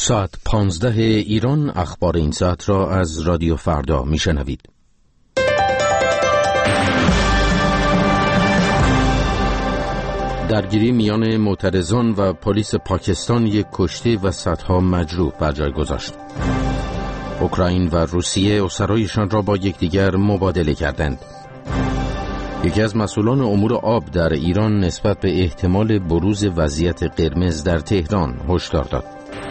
ساعت 15 ایران اخبار این ساعت را از رادیو فردا میشنوید. درگیری میان معترضان و پلیس پاکستان یک کشته و صدها مجروح بر جای گذاشت. اوکراین و روسیه اسرایشان را با یکدیگر مبادله کردند. یکی از مسئولان امور آب در ایران نسبت به احتمال بروز وضعیت قرمز در تهران هشدار داد.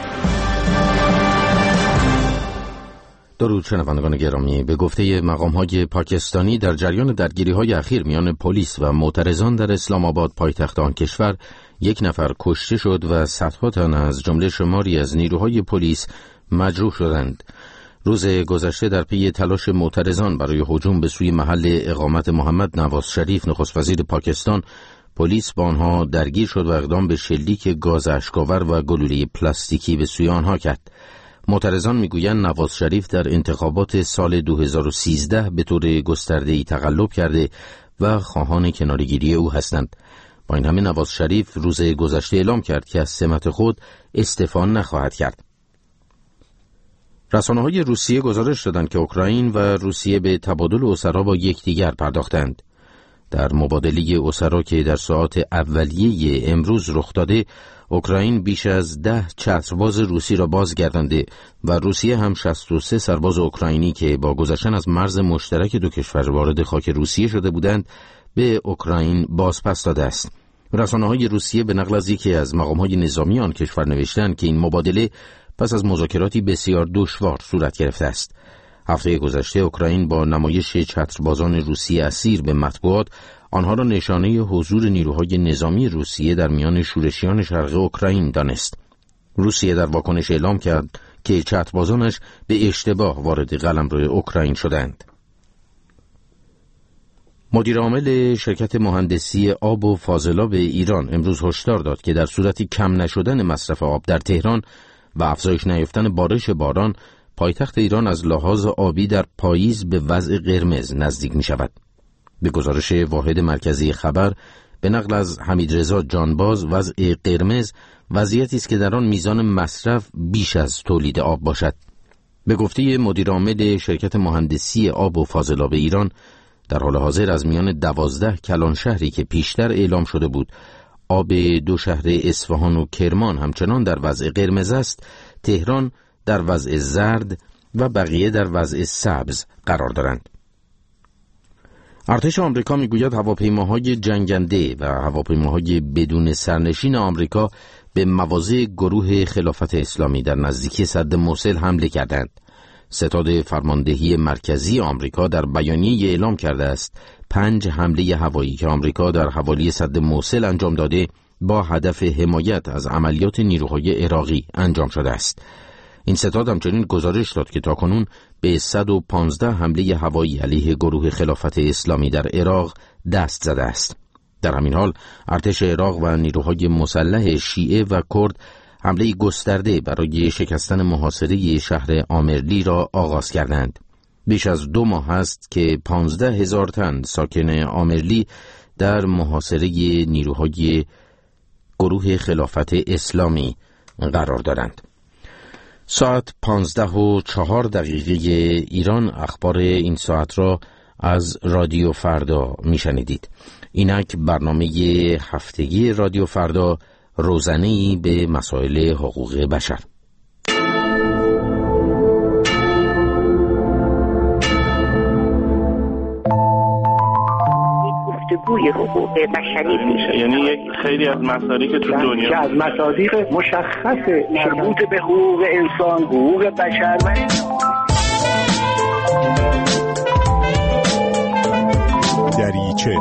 درود شنوندگان گرامی، به گفته مقام‌های پاکستانی در جریان درگیری‌های اخیر میان پلیس و معترضان در اسلام آباد پایتخت آن کشور یک نفر کشته شد و صدها تن از جمله شماری از نیروهای پلیس مجروح شدند. روز گذشته در پی تلاش معترضان برای هجوم به سوی محل اقامت محمد نواز شریف نخست وزیر پاکستان، پلیس با آنها درگیر شد و اقدام به شلیک گاز اشک‌آور و گلوله پلاستیکی به سوی آنها کرد. معترضان میگویند نواز شریف در انتخابات سال 2013 به طور گسترده‌ای تقلب کرده و خواهان کناره‌گیری او هستند. با این همه نواز شریف روز گذشته اعلام کرد که از سمت خود استعفا نخواهد کرد. رسانه‌های روسیه گزارش دادند که اوکراین و روسیه به تبادل اسرا با یکدیگر پرداختند. در مبادله اسرا که در ساعات اولیه امروز رخ داده، اوکراین بیش از 10 چترباز روسی را بازگردانده و روسیه هم 63 سرباز اوکراینی که با گذشتن از مرز مشترک دو کشور وارد خاک روسیه شده بودند به اوکراین بازپس داده است. رسانه‌های روسیه به نقل از یکی از مقام‌های نظامی آن کشور نوشتند که این مبادله پس از مذاکراتی بسیار دشوار صورت گرفته است. هفته گذشته اوکراین با نمایش چتربازان روسی اسیر به مطبوعات آنها را نشانه حضور نیروهای نظامی روسیه در میان شورشیان شرق اوکراین دانست. روسیه در واکنش اعلام کرد که چتربازانش به اشتباه وارد قلمرو اوکراین شدند. مدیر عامل شرکت مهندسی آب و فاضلاب ایران امروز هشدار داد که در صورت کم نشدن مصرف آب در تهران و افزایش نیافتن بارش باران، پایتخت ایران از لحاظ آبی در پاییز به وضع قرمز نزدیک می شود. به گزارش واحد مرکزی خبر به نقل از حمیدرضا جانباز، وضع قرمز وضعیتی است که در آن میزان مصرف بیش از تولید آب باشد. به گفته مدیر عامل شرکت مهندسی آب و فاضلاب ایران، در حال حاضر از میان 12 کلان شهری که پیشتر اعلام شده بود آب دو شهر اصفهان و کرمان همچنان در وضع قرمز است، تهران در وضع زرد و بقیه در وضع سبز قرار دارند. ارتش آمریکا میگوید هواپیماهای جنگنده و هواپیماهای بدون سرنشین آمریکا به مواضع گروه خلافت اسلامی در نزدیکی سد موصل حمله کردند. ستاد فرماندهی مرکزی آمریکا در بیانیه اعلام کرده است 5 حمله هوایی که آمریکا در حوالی سد موصل انجام داده با هدف حمایت از عملیات نیروهای عراقی انجام شده است. این ستاد همچنین گزارش داد که تاکنون به 115 حمله هوایی علیه گروه خلافت اسلامی در عراق دست زده است. در همین حال ارتش عراق و نیروهای مسلح شیعه و کرد حمله گسترده برای شکستن محاصره شهر آمرلی را آغاز کردند. بیش از 2 ماه است که 15,000 تن ساکن آمرلی در محاصره نیروهای گروه خلافت اسلامی قرار دارند. ساعت 15:04 ایران اخبار این ساعت را از رادیو فردا میشنیدید. اینک برنامه هفتگی رادیو فردا، روزانه‌ای به مسائل حقوق بشر. گفتگوی حقوق بشری میشه، یعنی یک خیلی از مسائلی که تو دنیا که از مصادیق مشخص مربوط به حقوق انسان، حقوق بشر دریچه.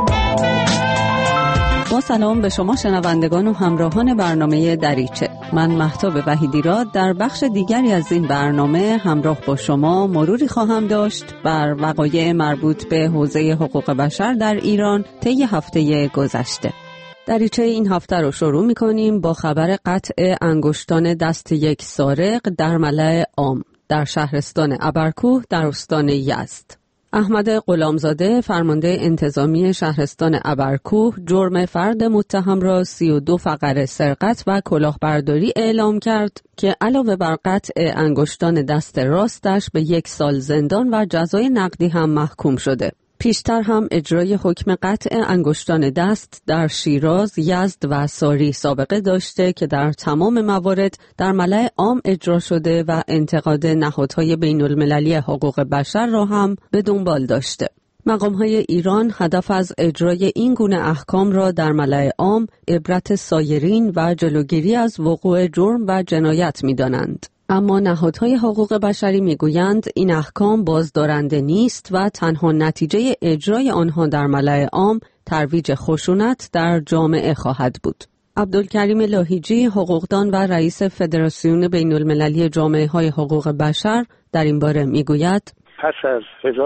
با سلام به شما شنوندگان و همراهان برنامه دریچه. من مهتاب وحیدی را در بخش دیگری از این برنامه همراه با شما مروری خواهم داشت بر وقایع مربوط به حوزه حقوق بشر در ایران طی هفته گذشته. دریچه این هفته رو شروع می‌کنیم با خبر قطع انگشتان دست یک سارق در ملأ عام در شهرستان ابرکوه در استان یزد. احمد غلامزاده فرمانده انتظامی شهرستان ابرکوه جرم فرد متهم را 32 فقره سرقت و کلاهبرداری اعلام کرد که علاوه بر قطع انگشتان دست راستش به 1 سال زندان و جزای نقدی هم محکوم شده. پیشتر هم اجرای حکم قطع انگشتان دست در شیراز، یزد و ساری سابقه داشته که در تمام موارد در ملأ عام اجرا شده و انتقاد نهادهای بین المللی حقوق بشر را هم به دنبال داشته. مقامهای ایران هدف از اجرای این گونه احکام را در ملأ عام عبرت سایرین و جلوگیری از وقوع جرم و جنایت می‌دانند. اما نهادهای حقوق بشری میگویند این احکام بازدارنده نیست و تنها نتیجه اجرای آنها در ملأ عام ترویج خشونت در جامعه خواهد بود. عبدالکریم لاهیجی، حقوقدان و رئیس فدراسیون بین المللی جامعه‌های حقوق بشر در این باره میگوید: پس از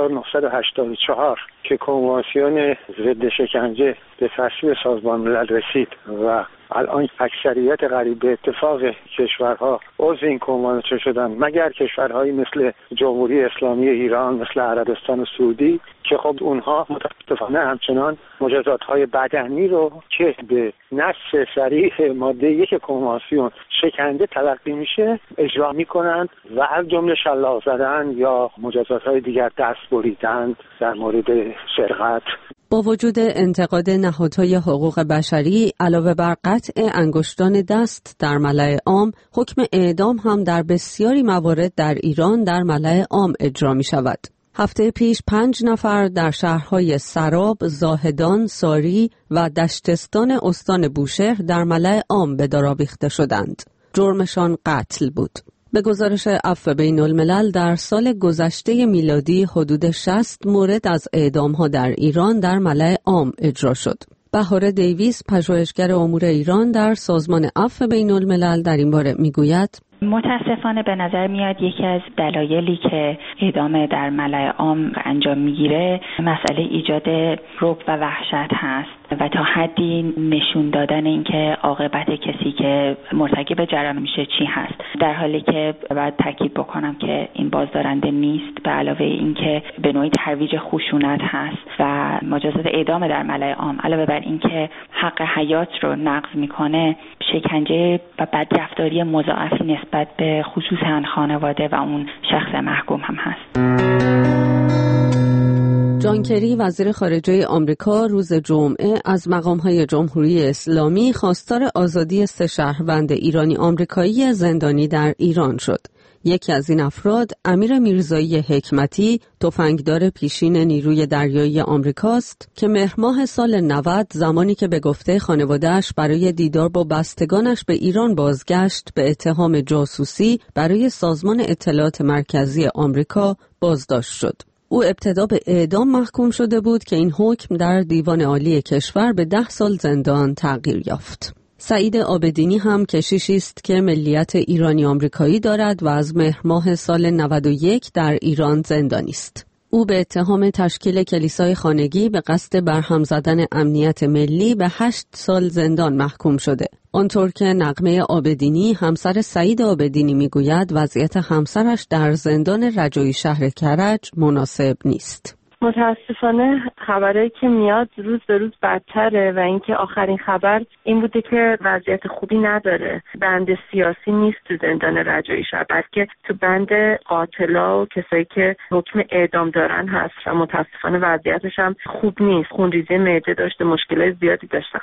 1984 که کنوانسیون ضد شکنجه به تصویب سازمان ملل رسید و الان اکثریت قریب به اتفاق کشورها عضو این کنوانسیون شدن، مگر کشورهایی مثل جمهوری اسلامی ایران، مثل عربستان سعودی که خب اونها متاسفانه همچنان مجازات‌های بدنی رو که به نص صریح ماده 1 کنوانسیون شکنجه تلقی میشه اجرا میکنند و از جمله شلاق زدن یا مجازات‌های دیگر، دست بریدن در مورد سرقت. با وجود انتقاد نهادهای حقوق بشری علاوه بر قطع انگشتان دست در ملأ عام، حکم اعدام هم در بسیاری موارد در ایران در ملأ عام اجرا می شود. هفته پیش 5 نفر در شهرهای سراب، زاهدان، ساری و دشتستان استان بوشهر در ملأ عام به دار آویخته شدند. جرمشان قتل بود. به گزارش عفو بین الملل در سال گذشته میلادی حدود 60 مورد از اعدام‌ها در ایران در ملأ عام اجرا شد. بهاره دیویس، پژوهشگر امور ایران در سازمان عفو بین الملل در این باره میگوید: متاسفانه به نظر میاد یکی از دلایلی که اعدام در ملأ عام انجام میگیره مسئله ایجاد رعب و وحشت هست و تا حدی نشون دادن اینکه عاقبت کسی که مرتکب جرم میشه چی هست، در حالی که باید تاکید بکنم که این بازدارنده نیست، به علاوه اینکه به نوعی ترویج خشونت هست و مجازات اعدام در ملأ عام علاوه بر اینکه حق حیات رو نقض میکنه، شکنجه و بدرفتاری مضاعفی نسبت به خصوصا خانواده و اون شخص محکوم هم هست. جان کری، وزیر خارجه آمریکا، روز جمعه از مقام‌های جمهوری اسلامی خواستار آزادی 3 شهروند ایرانی آمریکایی زندانی در ایران شد. یکی از این افراد امیر میرزایی حکمتی، تفنگدار پیشین نیروی دریایی آمریکاست که مهر ماه سال 90 زمانی که به گفته خانواده‌اش برای دیدار با بستگانش به ایران بازگشت، به اتهام جاسوسی برای سازمان اطلاعات مرکزی آمریکا بازداشت شد. او ابتدا به اعدام محکوم شده بود که این حکم در دیوان عالی کشور به 10 سال زندان تغییر یافت. سعید عابدینی هم کشیشی است که ملیت ایرانی آمریکایی دارد و از مهر ماه سال 91 در ایران زندانی است. او به اتهام تشکیل کلیسای خانگی به قصد برهم زدن امنیت ملی به 8 سال زندان محکوم شده. آنطور که نغمه عابدینی، همسر سعید عابدینی، میگوید وضعیت همسرش در زندان رجایی شهر کرج مناسب نیست. متاسفانه خبرایی که میاد روز به روز بدتره و اینکه آخرین خبر این بوده که وضعیت خوبی نداره. بند سیاسی نیست تو زندان رجایی شهر، بلکه تو بند قاتلا و کسایی که حکم اعدام دارن هست و متاسفانه وضعیتش هم خوب نیست. خونریزی معده داشته، مشکلات زیادی داشته.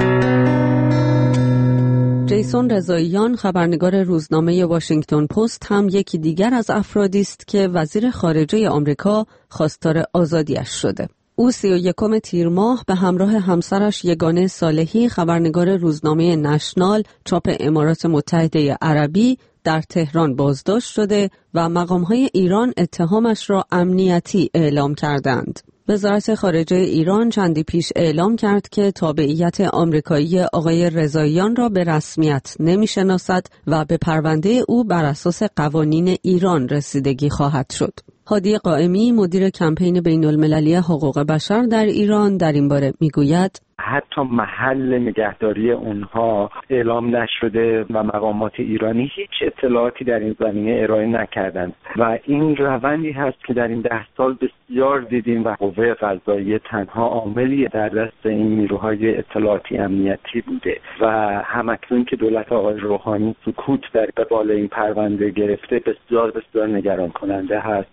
جیسون رضاییان، خبرنگار روزنامه واشنگتن پست، هم یکی دیگر از افرادی است که وزیر خارجه آمریکا خواستار آزادیش شده. او 31 تیر ماه به همراه همسرش یگانه صالحی، خبرنگار روزنامه نشنال چاپ امارات متحده عربی، در تهران بازداشت شده و مقام‌های ایران اتهامش را امنیتی اعلام کردند. وزارت خارجه ایران چندی پیش اعلام کرد که تابعیت آمریکایی آقای رضاییان را به رسمیت نمی‌شناسد و به پرونده او بر اساس قوانین ایران رسیدگی خواهد شد. هادی قائمی، مدیر کمپین بین‌المللی حقوق بشر در ایران، در این باره میگوید حتی محل نگهداری اونها اعلام نشده و مقامات ایرانی هیچ اطلاعاتی در این زمینه ارائه نکردند. و این روندی هست که در این 10 سال بسیار دیدیم و قوه قضاییه تنها عاملی در دست این نیروهای اطلاعاتی امنیتی بوده و همکنون که دولت آقای روحانی سکوت در قبال این پرونده گرفته بسیار بسیار نگران کننده هست.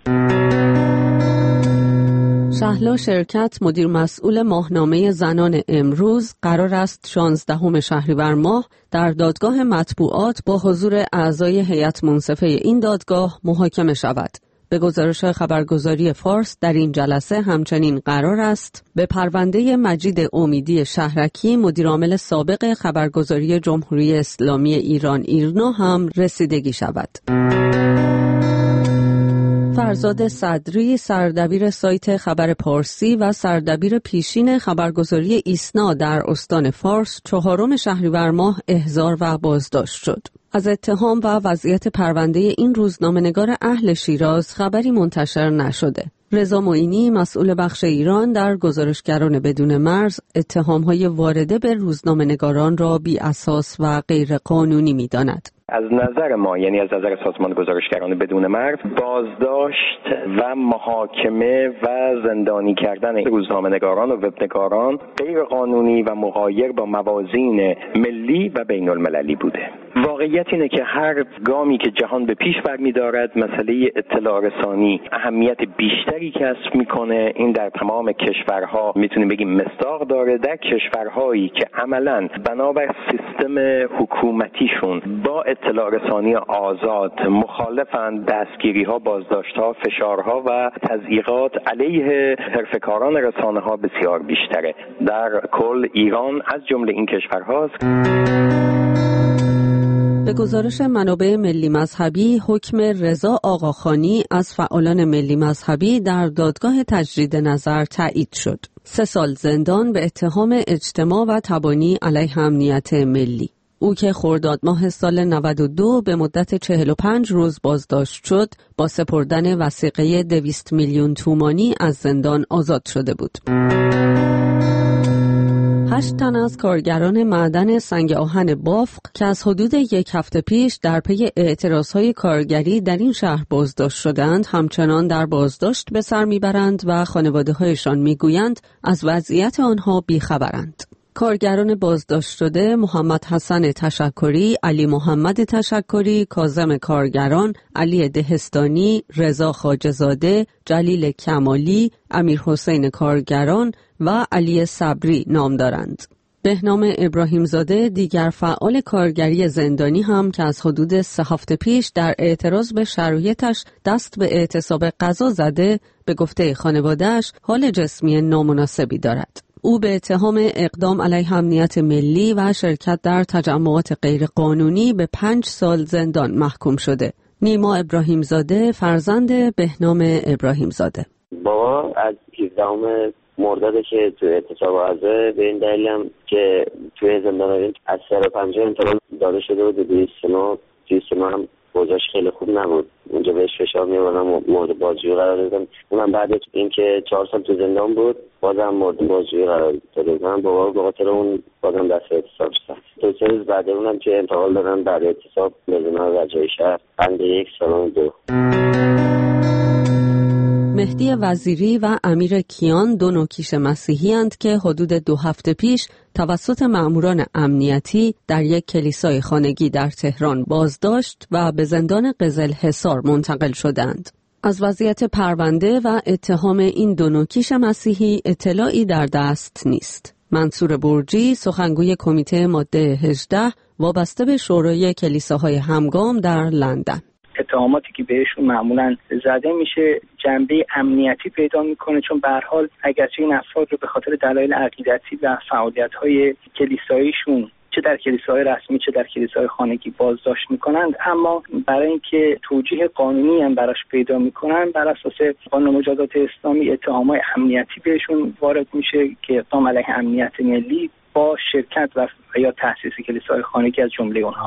شهلا شرکت، مدیر مسئول ماهنامه زنان امروز، قرار است 16 شهریور ماه در دادگاه مطبوعات با حضور اعضای هیئت منصفه این دادگاه محاکمه شود. به گزارش خبرگزاری فارس در این جلسه همچنین قرار است به پرونده مجید امیدی شهرکی، مدیرعامل سابق خبرگزاری جمهوری اسلامی ایران ایرنا هم رسیدگی شود. فرزاد صدری، سردبیر سایت خبر پارسی و سردبیر پیشین خبرگزاری ایسنا در استان فارس، 4 شهریور ماه احضار و بازداشت شد. از اتهام و وضعیت پرونده این روزنامه‌نگار اهل شیراز خبری منتشر نشده. رضا معینی، مسئول بخش ایران در گزارشگران بدون مرز، اتهام‌های وارده به روزنامه‌نگاران را بی اساس و غیر قانونی می‌داند. از نظر ما، یعنی از نظر سازمان گزارشگران بدون مرز، بازداشت و محاکمه و زندانی کردن روزنامه‌نگاران و وبنگاران غیر قانونی و مغایر با موازین ملی و بین المللی بوده. واقعیت اینه که هر گامی که جهان به پیش برمی‌دارد، مسئله اطلاع رسانی اهمیت بیشتری کسب میکنه. این در تمام کشورها میتونیم بگیم مصداق داره. در کشورهایی که عملاً بنابر سیستم حکومتیشون با اطلاع رسانی آزاد مخالفند، دستگیری‌ها، بازداشت‌ها، فشارها و تضییقات علیه حرفه‌کاران رسانه‌ها بسیار بیشتره. در کل ایران از جمله این کشورهاست. به گزارش منابع ملی مذهبی، حکم رضا آقاخانی از فعالان ملی مذهبی در دادگاه تجدید نظر تایید شد. 3 سال زندان به اتهام اجتماع و تبانی علیه امنیت ملی. او که خرداد ماه سال 92 به مدت 45 روز بازداشت شد، با سپردن وثیقه 200 میلیون تومانی از زندان آزاد شده بود. 8 تن از کارگران معدن سنگ آهن بافق که از حدود 1 هفته پیش در پی اعتراضهای کارگری در این شهر بازداشت شدند، همچنان در بازداشت به سر میبرند و خانواده‌هایشان میگویند از وضعیت آنها بیخبرند. کارگران بازداشت شده محمد حسن تشکری، علی محمد تشکری، کاظم کارگران، علی دهستانی، رضا خواجه‌زاده، جلیل کمالی، امیر حسین کارگران و علی صبری نام دارند. بهنام ابراهیمزاده، دیگر فعال کارگری زندانی هم که از حدود 3 هفته پیش در اعتراض به شرایطش دست به اعتصاب غذا زده، به گفته خانواده‌اش حال جسمی نامناسبی دارد. او به اتهام اقدام علیه امنیت ملی و شرکت در تجمعات غیرقانونی به 5 سال زندان محکوم شده. نیما ابراهیمزاده، فرزند بهنام ابراهیمزاده: بابا از 17 مرداد که تو اعتصاب غذا به این دلیل هم که توی زندان از سر 5 انتقال داده شده بود به 29 هم وضعش خیلی خوب نبود. اونجا بهش فشار می‌آوردن، مورد بازجویی قرار دادن. اونم بعد اینکه 4 سال تو زندان بود بازم مورد بازجویی قرار دادن. بابا به خاطر اون بازم دست اعتصاب شد. 2 روز بعد اونم که انتقال دادن بعد اعتصاب به زندان رجایی شهر، بند 1 سال 2. مهدی وزیری و امیر کیان 2 نوکیش مسیحی اند که حدود 2 هفته پیش توسط مأموران امنیتی در یک کلیسای خانگی در تهران بازداشت و به زندان قزلحصار منتقل شدند. از وضعیت پرونده و اتهام این 2 نوکیش مسیحی اطلاعی در دست نیست. منصور برجی، سخنگوی کمیته ماده 18 وابسته به شورای کلیساهای همگام در لندن: اتهاماتی که بهشون معمولاً زده میشه جنبه امنیتی پیدا میکنه، چون به هر حال اگرچه این افراد رو به خاطر دلایل عقیدتی و فعالیت‌های کلیساییشون چه در کلیساهای رسمی چه در کلیساهای خانگی بازداشت میکنند، اما برای اینکه توجیه قانونی هم براش پیدا میکنن، بر اساس قانون مجازات اسلامی اتهامات امنیتی بهشون وارد میشه که اقدام علیه امنیت ملی با شرکت و یا تأسیس کلیساهای خانگی از جمله اونها.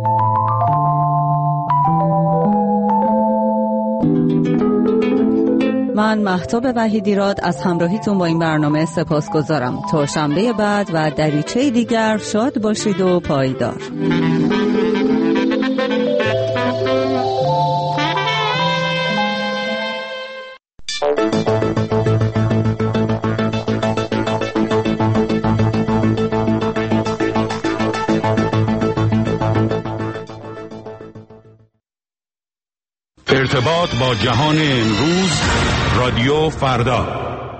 من مهتاب وحیدیراد از همراهیتون با این برنامه سپاسگزارم. تا شنبه بعد و دریچه دیگر شاد باشید و پایدار. ارتباط با جهان امروز، رادیو فردا.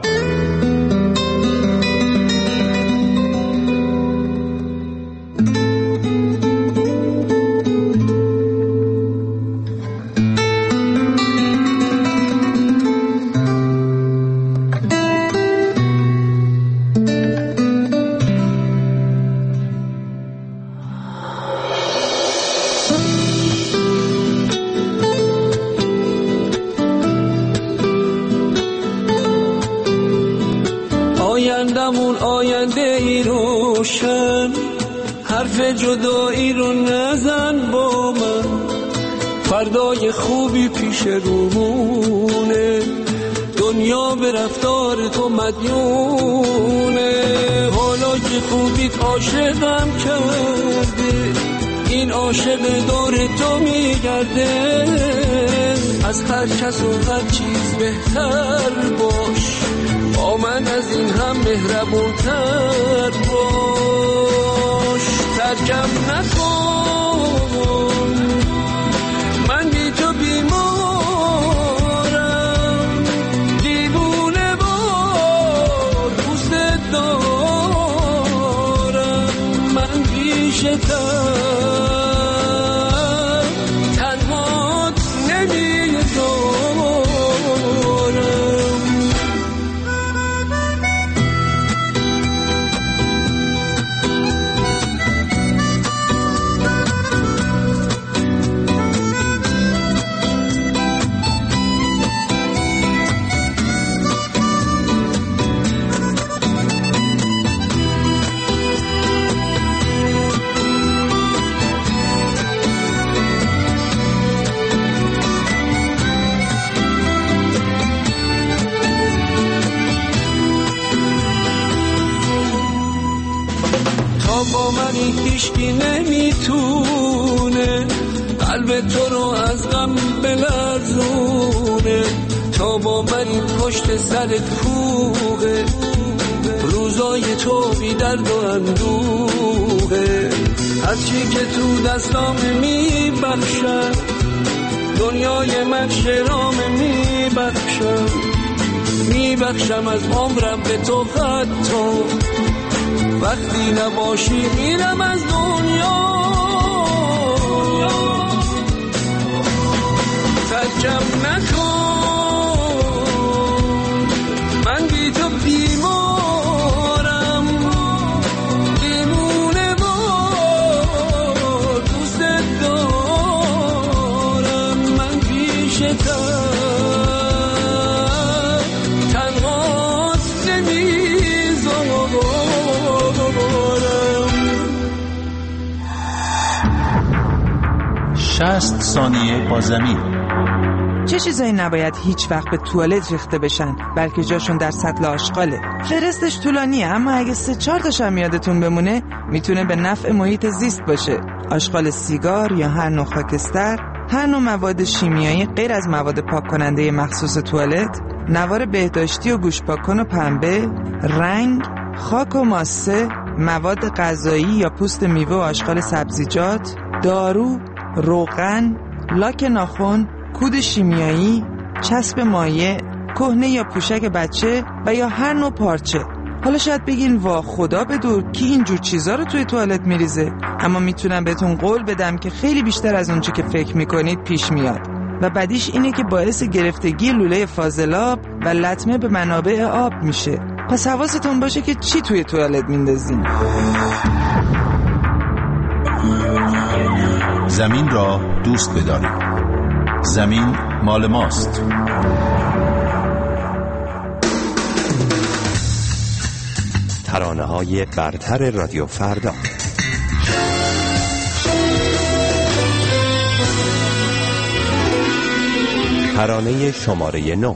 آیندمون آینده ای روشن، حرف جدایی رو نزن با من، فردای خوبی پیش رومونه، دنیا به رفتار تو مدیونه. حالا که خوبیت عاشقم کرده، این عاشق دور تو میگرده، از هر کس و هر چیز بهتر باش، با من از این هم مهربونتر باش. ترکم نکن، من بی تو بیمارم، دیوونه وار دوست دارم، من بیشتر تنهات نمیذارم. با منی هیچکی نمیتونه قلب تو رو از غم بلرزونه، تا با منی پشت سرت کوه، روزای تو بی درد و اندوه. هرچی که تو دستام میبخشم، دنیای من شرام میبخشم از عمرم به تو، حتی وقتی نباشی میرم از دنیا. ترکم نکن، من بی تو بیمارم، دیوونه وار دوست دارم، من بیشتر تنهات نمیذارم. 60 ثانیه با زمین. چه چیزایی نباید هیچ وقت به توالت ریخته بشن، بلکه جاشون در سطل آشغاله؟ فهرستش طولانیه، اما اگه 3-4 تاشم یادتون بمونه میتونه به نفع محیط زیست باشه. آشغال سیگار یا هر نوع خاکستر، هر نوع مواد شیمیایی غیر از مواد پاک کننده مخصوص توالت، نوار بهداشتی و گوش پاک‌کن و پنبه، رنگ، خاک و ماسه، مواد غذایی یا پوست میوه و آشغال سبزیجات، دارو، روغن، لاک ناخن، کود شیمیایی، چسب مایع، کهنه یا پوشک بچه و یا هر نوع پارچه. حالا شاید بگین وا خدا بدور کی اینجور چیزا رو توی توالت میریزه، اما میتونم بهتون قول بدم که خیلی بیشتر از اونچه که فکر میکنید پیش میاد و بعدیش اینه که باعث گرفتگی لوله فاضلاب و لطمه به منابع آب میشه. پس حواستون باشه که چی توی توالت میندازین. زمین را دوست بدارید. زمین مال ماست. ترانه‌های برتر رادیو فردا. ترانه شماره 9.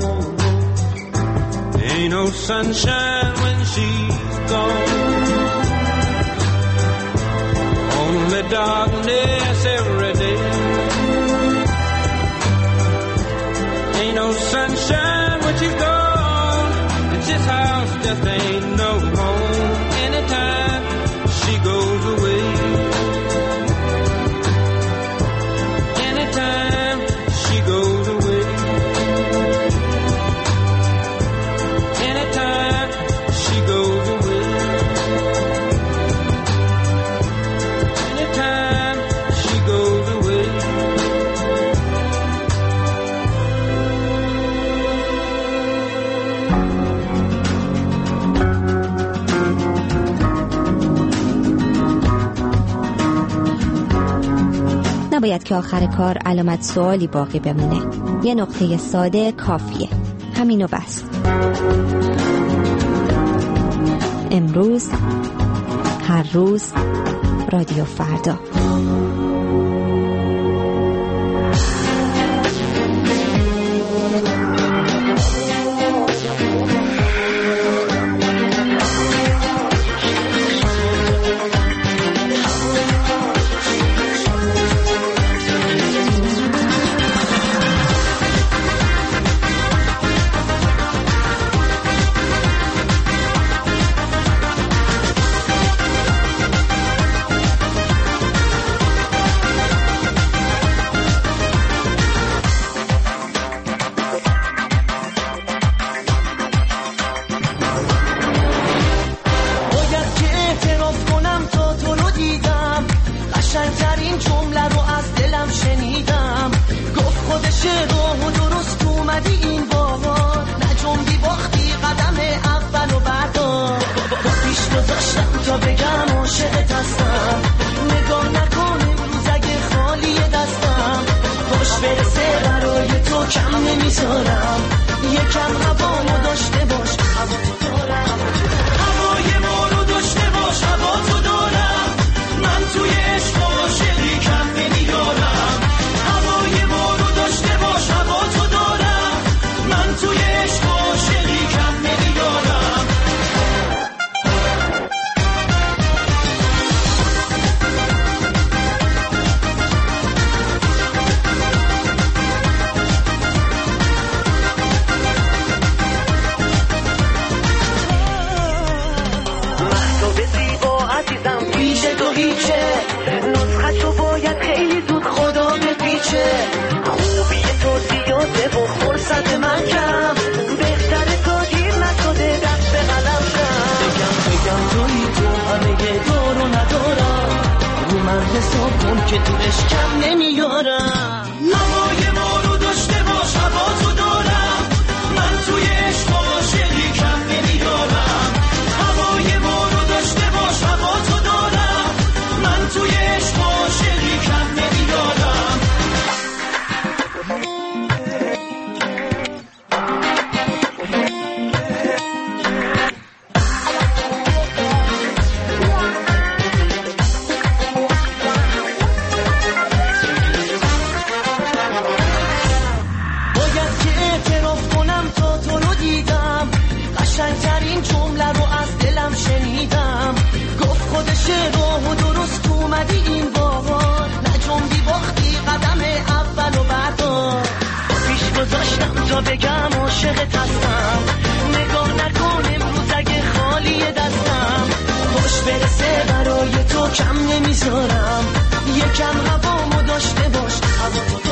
no sunshine when she's gone. Only darkness every day. Ain't no sunshine when she's gone. And this house just ain't no home. Anytime she goes away. Anytime she goes away. Anytime she goes away. Anytime she goes away. نباید که آخر کار علامت سوالی باقی بمونه. یه نقطه ساده کافیه. همینو بس. امروز، هر روز، رادیو فردا. که تو اشکم نمیارم. هوای ما رو داشته باش، هوا تو دارم، من توی عشق عاشقی کم نمیارم. هوای ما رو داشته باش، هوا تو دارم، من توی عشق عاشقی کم نمیارم. قشنگترین جمله رو از دلم شنیدم، گفت خودشه راه و درست اومدی این بار، نجنبی باختی قدم اول و بردار. پیش گذاشتم تا بگم عاشقت هستم، نگاه نکن امروز اگه خالی دستم، خوش برسه برای تو کم نمیذارم، یکم هوامو داشته باش، هوا تو